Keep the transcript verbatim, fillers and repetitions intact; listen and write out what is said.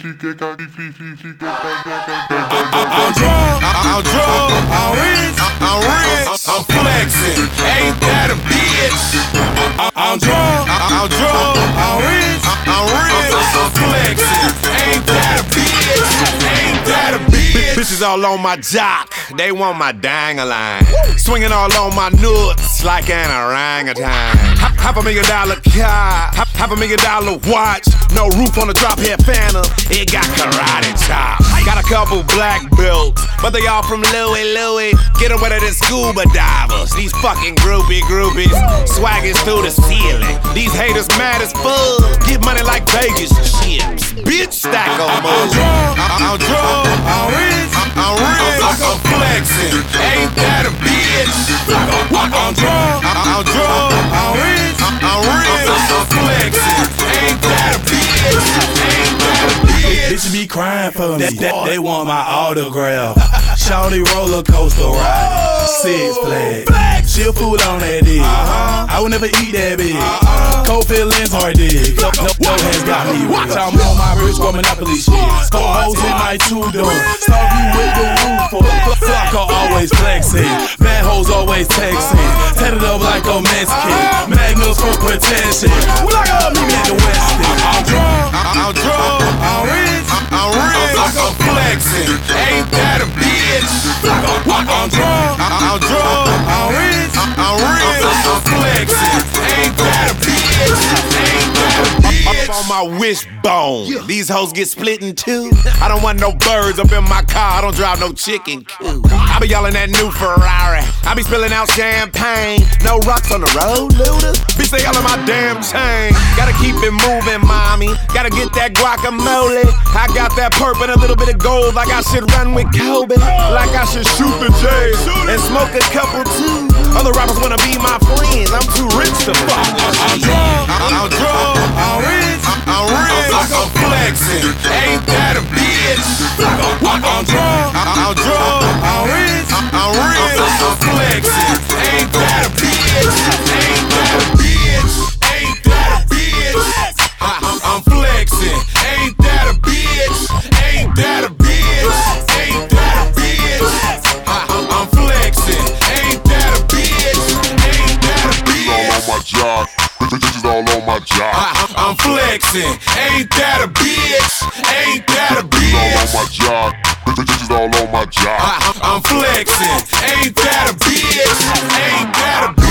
I'm drunk, I'm rich, I'm rich, I'm flexing. Ain't that a bitch? I'm drunk, I'm drunk, I'm rich, I'm rich, I'm flexing. Ain't that a bitch? Ain't that a bitch? Bitches all on my jock, they want my dang-a-line. Swinging all on my nuts like an orangutan. Half a million dollar car, half, half a million dollar watch. No roof on the drop head Phantom, it got karate chop. Got a couple black belts, but they all from Louis Louis. Get them wetter than scuba divers. These fucking groupie groupies, swaggers through the ceiling. These haters mad as fuck, get money like Vegas chips. Bitch, stack on money. I'm drunk, I'm drunk, I'm rich, I'm rich, I'm flexing. Ain't that a bitch? I'm drunk, I'm drunk, I'm rich, I'm rich, I'm flexing. Ain't that a bitch? Ain't that a bitch? Bitches be crying for me. They, they want my autograph. Shawty roller coaster ride. Six flags. She a fool on that dick. Uh-huh. I would never eat that bitch. Uh-huh. Cold feelings hard dick. No, no, no hands got me. Watch I'm on my rich boy monopoly shit. Four hoes in my two door. Start you with the roof for. Flocker always flexing. Bad hoes always texting. Tatted up like a Mexican. Magnums for protection. Well, I got me at the West End. I'm drunk, I'm drunk, I'm rich, I'm rich, I'm flexing. Ain't that a bitch? I'm drunk, I'm drunk, I'm rich, I'm rich, I'm flexing. Ain't that a bitch? Ain't that a bitch? Up on my wishbone, these hoes get split in two. I don't want no birds up in my car, I don't drive no chicken coop. I be yelling that new Ferrari, I be spilling out champagne. No rocks on the road, Luda. Bitch, they all in my damn chain. Gotta keep it moving, mommy. Gotta get that guacamole. I got that purp and a little bit of gold, like I should run with Kobe. Like I should shoot the J's and smoke a couple too. Other rappers wanna be my friends, I'm too rich to fuck. I'm drunk, I'm drunk, I'm rich, I'm rich, I'm flexing. Ain't that a bitch? I'm drunk, I'm drunk, I'm rich, I'm rich, I'm flexing. Ain't that a bitch? Ain't that a bitch? Ain't that a bitch? I'm flexing. Ain't that a bitch? Ain't that a bitch? Ain't that a bitch? I'm flexing. Ain't that a bitch? Ain't that a bitch? All on my job. Bitches all on my job. I'm flexing. Ain't that a bitch? Ain't that a bitch? All on my job. Bitches all on my job. I'm flexing. Ain't that a bitch? Ain't that a bitch?